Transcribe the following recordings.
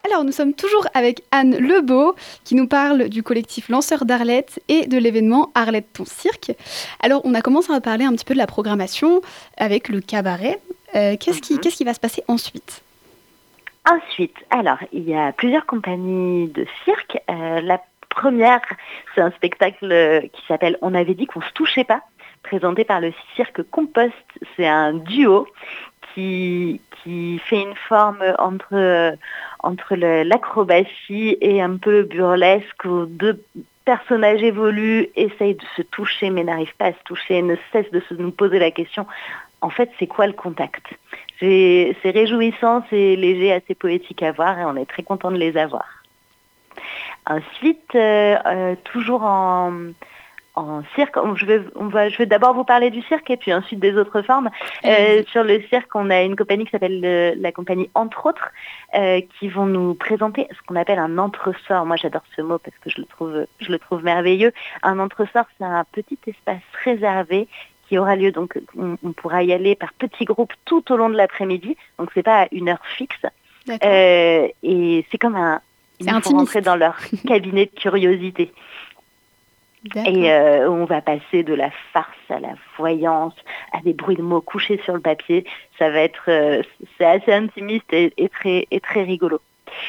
Alors, nous sommes toujours avec Anne Lebeau, qui nous parle du collectif Lanceurs d'Arlette et de l'événement Arlette ton cirque. Alors, on a commencé à parler un petit peu de la programmation avec le cabaret. Qu'est-ce qui va se passer ensuite ? Ensuite, alors, il y a plusieurs compagnies de cirque. La première, c'est un spectacle qui s'appelle « On avait dit qu'on se touchait pas », présenté par le cirque Compost. C'est un duo qui fait une forme entre l'acrobatie et un peu burlesque, où deux personnages évoluent, essayent de se toucher mais n'arrivent pas à se toucher, ne cessent de nous poser la question, en fait, c'est quoi le contact ? C'est réjouissant, c'est léger, assez poétique à voir et on est très content de les avoir. Ensuite, toujours en cirque, je vais d'abord vous parler du cirque et puis ensuite des autres formes. Sur le cirque, on a une compagnie qui s'appelle la compagnie Entre autres, qui vont nous présenter ce qu'on appelle un entresort. Moi, j'adore ce mot parce que je le trouve merveilleux. Un entresort, c'est un petit espace réservé qui aura lieu, donc on pourra y aller par petits groupes tout au long de l'après-midi, donc c'est pas à une heure fixe. Et c'est comme ils vont rentrer dans leur cabinet de curiosité. Et on va passer de la farce à la voyance, à des bruits de mots couchés sur le papier. Ça va être, c'est assez intimiste et très rigolo.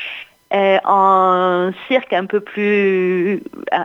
En cirque un peu plus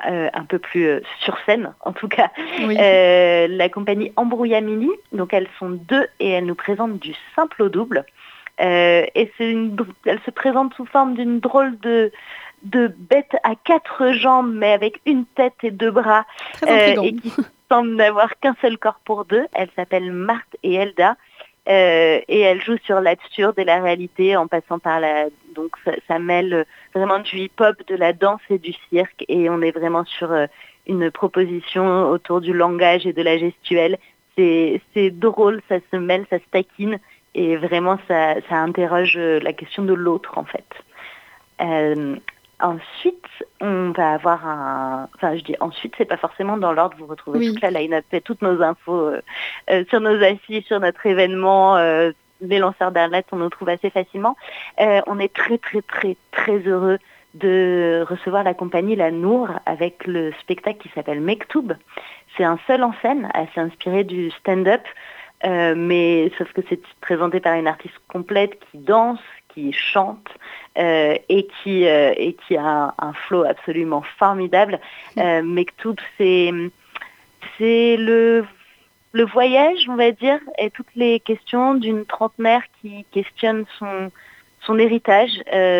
sur scène, en tout cas, oui. La compagnie Embrouillamini, donc elles sont deux et elles nous présentent du simple au double. Et elles se présentent sous forme d'une drôle de bête à 4 jambes, mais avec une tête et 2 bras, et qui semble n'avoir qu'un seul corps pour deux. Elles s'appellent Marthe et Elda. Et elle joue sur l'absurde et la réalité en passant par donc ça mêle vraiment du hip-hop, de la danse et du cirque, et on est vraiment sur une proposition autour du langage et de la gestuelle. C'est drôle, ça se mêle, ça se taquine, et vraiment ça interroge la question de l'autre en fait. Ensuite, on va avoir je dis ensuite, c'est pas forcément dans l'ordre, vous retrouvez toute la line-up et toutes nos infos sur nos affiches, sur notre événement, les lanceurs d'Arlette, on nous trouve assez facilement. On est très, très, très, très heureux de recevoir la compagnie La Nour avec le spectacle qui s'appelle Mektoub. C'est un seul en scène, assez inspiré du stand-up, mais sauf que c'est présenté par une artiste complète qui danse, qui chante et qui a un flow absolument formidable. Mektoub, c'est le voyage, on va dire, et toutes les questions d'une trentenaire qui questionne son héritage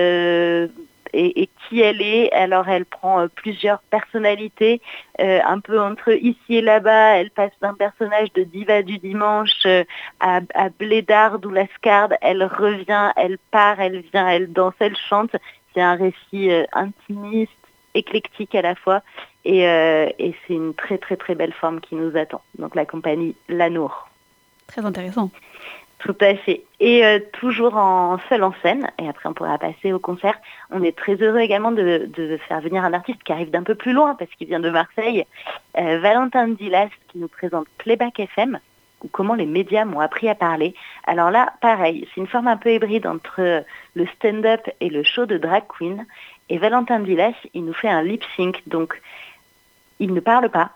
et qui elle est. Alors elle prend plusieurs personnalités, un peu entre ici et là-bas. Elle passe d'un personnage de diva du dimanche à blédarde ou lascarde. Elle revient, elle part, elle vient, elle danse, elle chante. C'est un récit intimiste, éclectique à la fois, et c'est une très très très belle forme qui nous attend. Donc la compagnie La Nour. Très intéressant. Tout à fait. Et toujours en seul en scène, et après on pourra passer au concert. On est très heureux également de faire venir un artiste qui arrive d'un peu plus loin, parce qu'il vient de Marseille, Valentin Dilas, qui nous présente Playback FM, ou comment les médias m'ont appris à parler. Alors là, pareil, c'est une forme un peu hybride entre le stand-up et le show de drag queen. Et Valentin Dilas, il nous fait un lip-sync, donc il ne parle pas.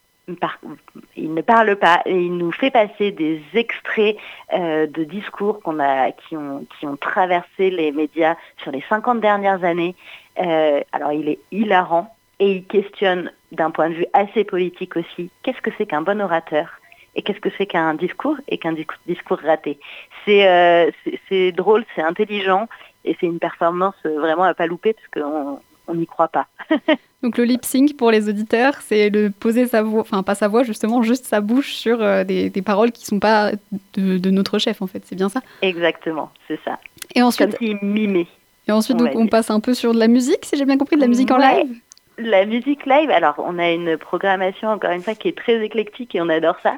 Et il nous fait passer des extraits de discours qui ont traversé les médias sur les 50 dernières années. Alors il est hilarant et il questionne d'un point de vue assez politique aussi, qu'est-ce que c'est qu'un bon orateur et qu'est-ce que c'est qu'un discours et qu'un discours raté. C'est drôle, c'est intelligent et c'est une performance vraiment à pas louper parce qu'on n'y croit pas. Donc le lip sync pour les auditeurs, c'est de poser sa voix, enfin pas sa voix justement, juste sa bouche sur des paroles qui ne sont pas de notre chef en fait, c'est bien ça ? Exactement, c'est ça. Et ensuite, comme s'il mimait. Et ensuite donc on passe un peu sur de la musique, si j'ai bien compris, de la musique en live ? La musique live, alors on a une programmation encore une fois qui est très éclectique et on adore ça.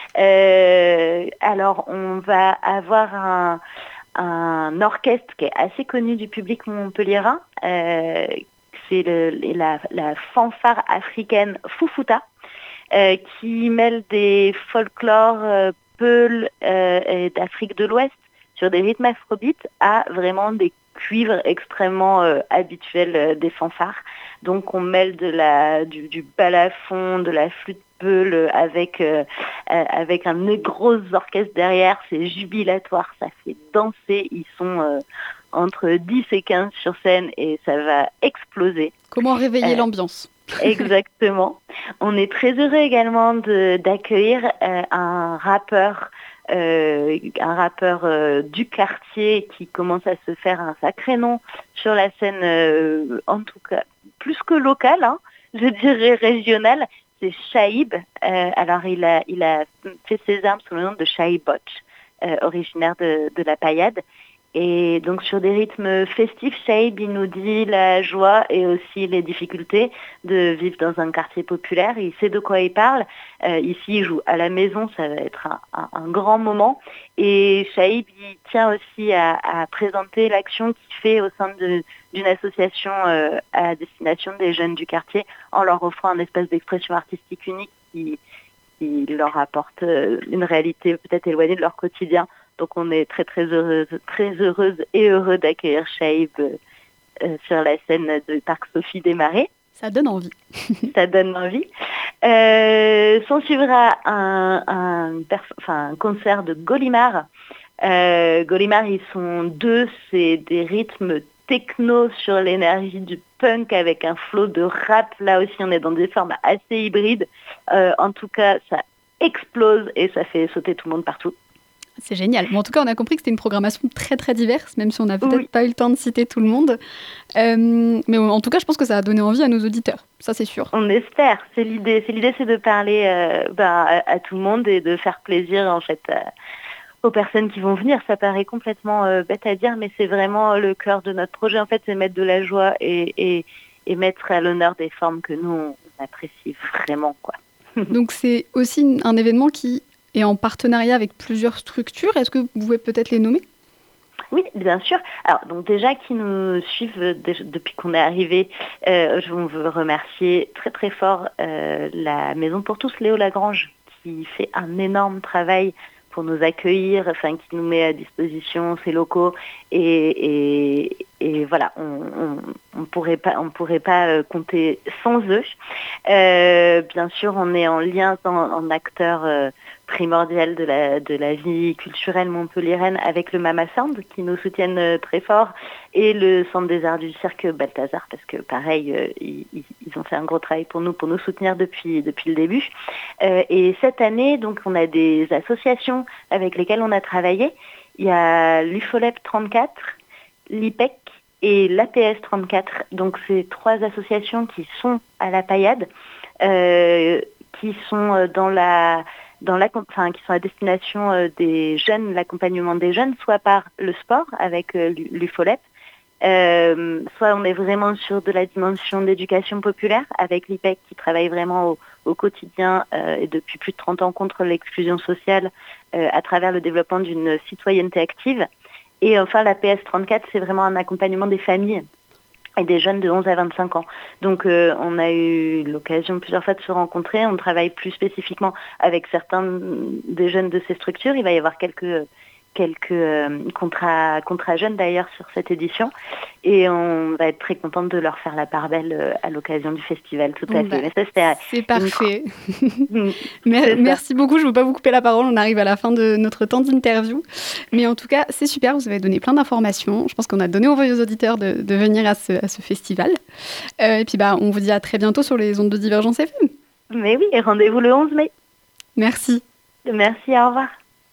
Alors on va avoir un orchestre qui est assez connu du public montpelliérain, c'est la fanfare africaine Foufouta, qui mêle des folklores Peul et d'Afrique de l'Ouest sur des rythmes afrobeats à vraiment des cuivre extrêmement habituel des fanfares. Donc on mêle du balafon, de la flûte Peul avec un gros orchestre derrière, c'est jubilatoire, ça fait danser, ils sont entre 10 et 15 sur scène et ça va exploser. Comment réveiller l'ambiance? Exactement. On est très heureux également d'accueillir un rappeur du quartier qui commence à se faire un sacré nom sur la scène, en tout cas plus que locale, hein, je dirais régionale. C'est Shaib. Alors il a fait ses armes sous le nom de Shaib Botch, originaire de la Paillade. Et donc sur des rythmes festifs, Shaib il nous dit la joie et aussi les difficultés de vivre dans un quartier populaire. Il sait de quoi il parle. Ici, il joue à la maison, ça va être un grand moment. Et Shaib il tient aussi à présenter l'action qu'il fait au sein d'une association à destination des jeunes du quartier en leur offrant un espace d'expression artistique unique qui leur apporte une réalité peut-être éloignée de leur quotidien. Donc on est très heureuse et heureux d'accueillir Shaib sur la scène du Parc Sophie des Marais. Ça donne envie. Ça donne envie. S'en suivra un concert de Golimar. Golimar, ils sont deux, c'est des rythmes techno sur l'énergie du punk avec un flow de rap. Là aussi, on est dans des formes assez hybrides. En tout cas, ça explose et ça fait sauter tout le monde partout. C'est génial. Bon, en tout cas, on a compris que c'était une programmation très très diverse, même si on n'a peut-être pas eu le temps de citer tout le monde. Mais en tout cas, je pense que ça a donné envie à nos auditeurs. Ça, c'est sûr. On espère. C'est l'idée. C'est de parler à tout le monde et de faire plaisir en fait aux personnes qui vont venir. Ça paraît complètement bête à dire, mais c'est vraiment le cœur de notre projet. En fait, c'est mettre de la joie et mettre à l'honneur des formes que nous on apprécie vraiment, quoi. Donc, c'est aussi un événement qui et en partenariat avec plusieurs structures. Est-ce que vous pouvez peut-être les nommer ? Oui, bien sûr. Alors, donc déjà, qui nous suivent depuis qu'on est arrivé, je veux remercier très très fort la Maison pour tous, Léo Lagrange, qui fait un énorme travail pour nous accueillir, enfin qui nous met à disposition ses locaux et voilà, on pourrait pas compter sans eux. Bien sûr, on est en lien en acteur primordial de la vie culturelle montpelliéraine avec le Mama Sound qui nous soutiennent très fort et le Centre des Arts du Cirque Balthazar parce que pareil ils ont fait un gros travail pour nous soutenir depuis le début et cette année donc on a des associations avec lesquelles on a travaillé. Il y a l'UFOLEP 34, l'IPEC et l'APS 34, donc c'est 3 associations qui sont à la Paillade, qui sont qui sont à destination des jeunes, l'accompagnement des jeunes, soit par le sport avec l'UFOLEP, soit on est vraiment sur de la dimension d'éducation populaire avec l'IPEC qui travaille vraiment au quotidien et depuis plus de 30 ans contre l'exclusion sociale à travers le développement d'une citoyenneté active. Et enfin, la PS34, c'est vraiment un accompagnement des familles et des jeunes de 11 à 25 ans. Donc, on a eu l'occasion plusieurs fois de se rencontrer. On travaille plus spécifiquement avec certains des jeunes de ces structures. Il va y avoir quelques contrats jeunes d'ailleurs sur cette édition. Et on va être très contente de leur faire la part belle à l'occasion du festival. Tout à fait. Mais ça, c'est parfait. Merci beaucoup. Je ne veux pas vous couper la parole. On arrive à la fin de notre temps d'interview. Mais en tout cas, c'est super. Vous avez donné plein d'informations. Je pense qu'on a donné envie aux auditeurs de venir à ce festival. Et puis, on vous dit à très bientôt sur les ondes de Divergence FM. Mais oui, et rendez-vous le 11 mai. Merci. Merci, au revoir.